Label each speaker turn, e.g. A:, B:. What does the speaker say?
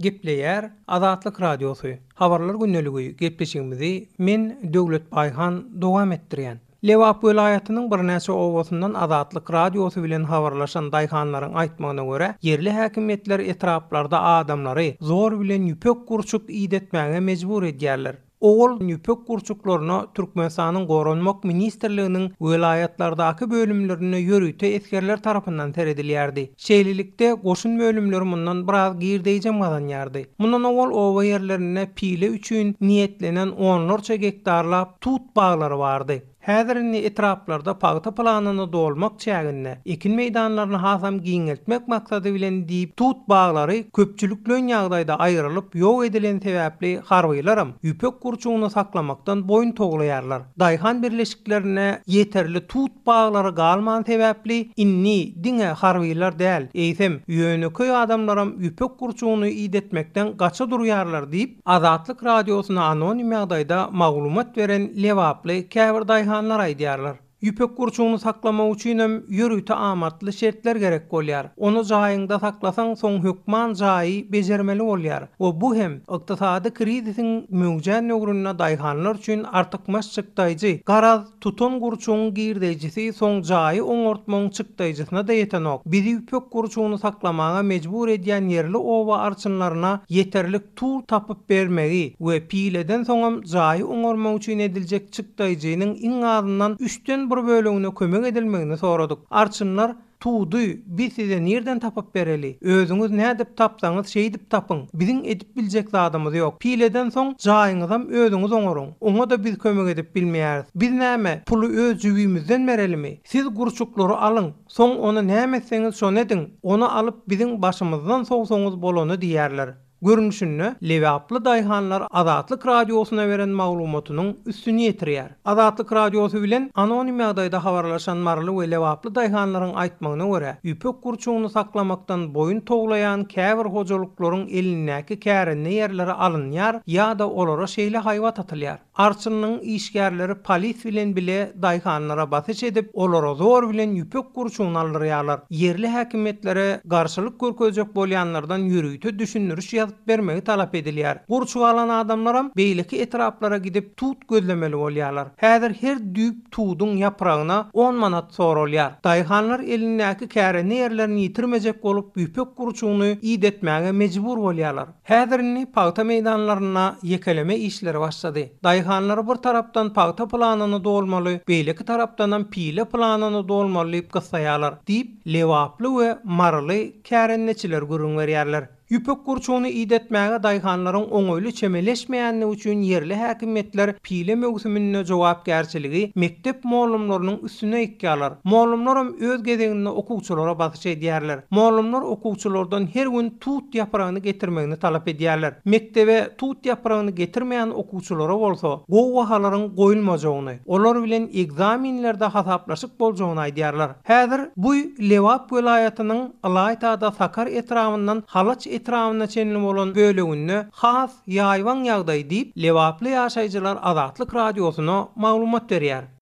A: Gepleýär Azatlyk Radiosu. Habarlar günneligi gepleşigimizi men Döwlet Baýhan dowam etdirýän. Lewap welaýatynyň bir näçe owasyndan Azatlyk Radiosu bilen habarlaşan daýhanlaryň aýtmagyna görä, yerli häkimetler etraplarda adamlary zor bilen ýüpek gurçuk iýdetmäge mejbur edýärler. Oğul nüpek kurçuklaryna Türkmenistanyň Goranmak Ministrliginiň welaýatlardaky bölümlerine ýörüte eskerler tarapyndan teredilýärdi. Şeýlelikde goşun bölümleri mundan biraz girdeýjem galanýardy. Mundan oğul owa ýerlerine pile üçin niýetlenen onlarça hektarlap tut baglary bardy. Häzirini etraplarda paýta planyny dolmak çäginde ekin meýdanlaryny hasam giňeltmek maksady bilen diýip tut baglary köpçüliklen ýagdaýda aýrylyp ýok edilen sebäpli harbylaram ýüpek gurçugyny saklamakdan boyun toglaýarlar. Daýhan birleşiklerine ýeterli tut baglary galman sebäpli inni diňe harbylar däl, eýsem ýöneköy adamlaram ýüpek gurçugyny iýdetmekden gaça durýarlar diýip Azatlyk Radiosyna anonim ýagdaýda maglumat beren lewaply käbir daýhanlar aýdýarlar. Ýüpek gurçugyny saklamak üçinem ýörüte amatly şertler gerek bolýar. Onu jaýynda saklasaň soň hökman jaýy bejermeli bolýar. O bu hem ykdysady krizisiň möwjän nögrüne daýhanlar üçin artykmaş çykdaýjy. Garaz tutun gurçugyň girdejisi soň jaýy oňortmagyň çykdaýjysyna da ýetenok. Bizi ýüpek gurçugyny saklamaga mejbur edýän yerli owa arçynlaryna ýeterlik tur tapyp bermegi we pileden soňam jaýy oňormak üçin ediljek çykdaýjynyň iň azyndan 3den bir bölügüne kömek edilmegini soradyk. Arçynlar tuğdu, biz size nereden tapıp bereli? Özüňiz nädip tapsaňyz şeýdip tapyň. Biziň edip biljek zadymyz ýok. Pileden soň jaýyňyzam özüňiz oňoruň. Oňa da biz kömek edip bilmeýäris. Biz näme? Puly öz jübimizden berelimi? Siz gurçuklary alyň. Soň onu näme etseňiz şonu ediň. Onu alyp biziň başymyzdan sowsaňyz bolany diýerler. Görünüşünü lewaply daýhanlar Azatlyk Radiosuna beren maglumatynyň üstüne ýetirýär. Azatlyk Radiosu bilen anonim ýagdaýda habarlaşan marly we lewaply daýhanlaryň aýtmagyna görä, ýüpek gurçugyny saklamakdan boyun toglaýan käbir hojalyklaryň elindäki kärenli ýerleri alynýar ýa-da olara şeýle haýwat atylýar. Arçynyň işgärleri polis bilen bile daýhanlara basyş edip olara zor bilen ýüpek gurçugyny aldyrýarlar. Yerli häkimetlere garşylyk görkezjek bolýanlardan ýürüýte düşündürüş bermegi talap edilýär. Gurçuk alan adamlaram beýleki etraplara gidip tut gözlemeli bolýarlar. Häzir her düýp tuduň ýapragyna 10 manat soralýar. Daýhanlar elindäki kärenli ýerlerini ýitirmejek bolup ýüpek gurçugyny iýdetmäge mejbur bolýarlar. Häzirini paýta meýdanlaryna ýekeleme işleri başlady. Daýhanlar bir tarapdan paýta planyny dolmaly, beýleki tarapdan pile planyny dolmaly diýip gysaýarlar diýip lewaply we marly kärenleçiler görüň berýärler. Ýüpek gurçugyny iýdetmäge daýhanlaryň oňoýly çemeleşmeýänligi üçin yerli häkimetler pile mögsümine jogapkärçiligi mektep muallimlarynyň üstüne ýetýärler. Muallimlaram öz gezeginde okuwçylara basyş edýärler. Muallimlar okuwçylardan her gün tut ýapragyny getirmegini talap edýärler. Mektebe tut ýapragyny getirmeýän okuwçylara bolsa, gowahalaryň goýulmajagyny, olar bilen egzaminlerde hasaplaşyk boljagyny aýdýarlar. Häzir bu lewap welaýatynyň Alaýtada Sakar etrafyndan Halaç etrafına çenli bolan bölügünde has ýaýwan ýagdaý diýip lewaply ýaşaýjylar Azatlyk Radiosuna maglumat berýär.